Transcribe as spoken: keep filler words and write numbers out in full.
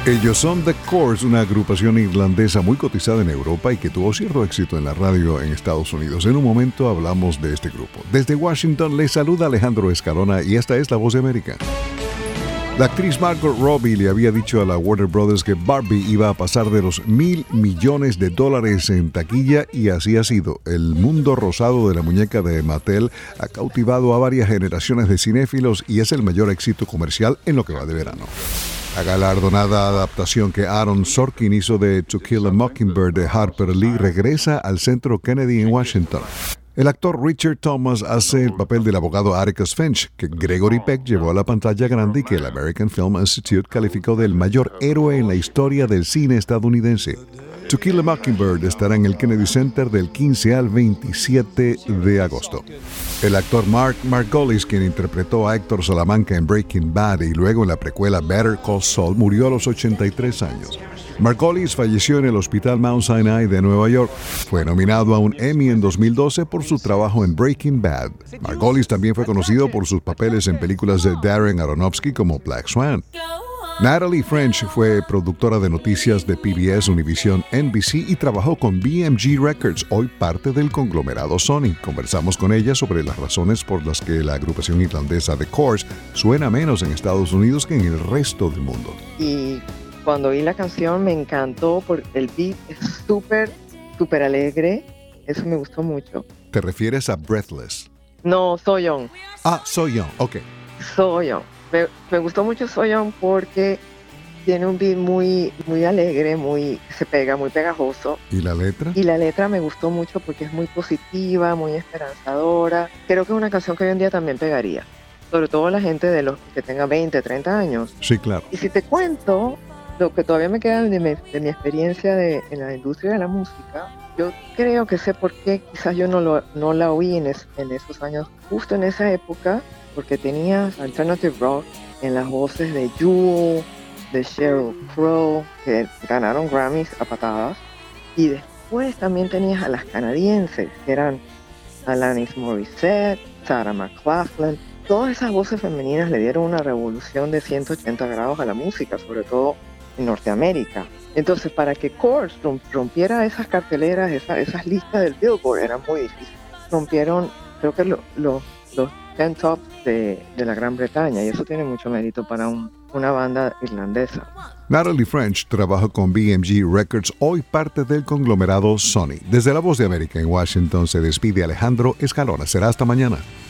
Ellos son The Corrs, una agrupación irlandesa muy cotizada en Europa y que tuvo cierto éxito en la radio en Estados Unidos. En un momento hablamos de este grupo. Desde Washington les saluda Alejandro Escalona y esta es La Voz de América. La actriz Margot Robbie le había dicho a la Warner Brothers que Barbie iba a pasar de los mil millones de dólares en taquilla y así ha sido. El mundo rosado de la muñeca de Mattel ha cautivado a varias generaciones de cinéfilos y es el mayor éxito comercial en lo que va de verano. La galardonada adaptación que Aaron Sorkin hizo de To Kill a Mockingbird de Harper Lee regresa al Centro Kennedy en Washington. El actor Richard Thomas hace el papel del abogado Atticus Finch, que Gregory Peck llevó a la pantalla grande y que el American Film Institute calificó del mayor héroe en la historia del cine estadounidense. To Kill a Mockingbird estará en el Kennedy Center del quince al veintisiete de agosto. El actor Mark Margolis, quien interpretó a Héctor Salamanca en Breaking Bad y luego en la precuela Better Call Saul, murió a los ochenta y tres años. Margolis falleció en el Hospital Mount Sinai de Nueva York. Fue nominado a un Emmy en dos mil doce por su trabajo en Breaking Bad. Margolis también fue conocido por sus papeles en películas de Darren Aronofsky como Black Swan. Natalie French fue productora de noticias de P B S, Univision, N B C y trabajó con B M G Records, hoy parte del conglomerado Sony. Conversamos con ella sobre las razones por las que la agrupación irlandesa The Corrs suena menos en Estados Unidos que en el resto del mundo. Y cuando oí la canción me encantó porque el beat es súper, súper alegre. Eso me gustó mucho. ¿Te refieres a Breathless? No, So Young. Ah, So Young, ok. So Young. Me, me gustó mucho So Young porque tiene un beat muy, muy alegre, muy se pega, muy pegajoso. ¿Y la letra? Y la letra me gustó mucho porque es muy positiva, muy esperanzadora. Creo que es una canción que hoy en día también pegaría. Sobre todo la gente de los que tenga veinte, treinta años. Sí, claro. Y si te cuento lo que todavía me queda de mi, de mi experiencia de, en la industria de la música, yo creo que sé por qué quizás yo no, lo, no la oí en, es, en esos años, justo en esa época, porque tenías alternative rock en las voces de Jewel, de Sheryl Crow, que ganaron Grammys a patadas, y después también tenías a las canadienses, que eran Alanis Morissette, Sarah McLachlan. Todas esas voces femeninas le dieron una revolución de ciento ochenta grados a la música, sobre todo en Norteamérica. Entonces, para que Corrs rompiera esas carteleras, esa, esas listas del Billboard, era muy difícil. Rompieron, creo que lo, lo, los ten tops de, de la Gran Bretaña, y eso tiene mucho mérito para un, una banda irlandesa. Natalie French trabajó con B M G Records, hoy parte del conglomerado Sony. Desde La Voz de América en Washington se despide Alejandro Escalona. Será hasta mañana.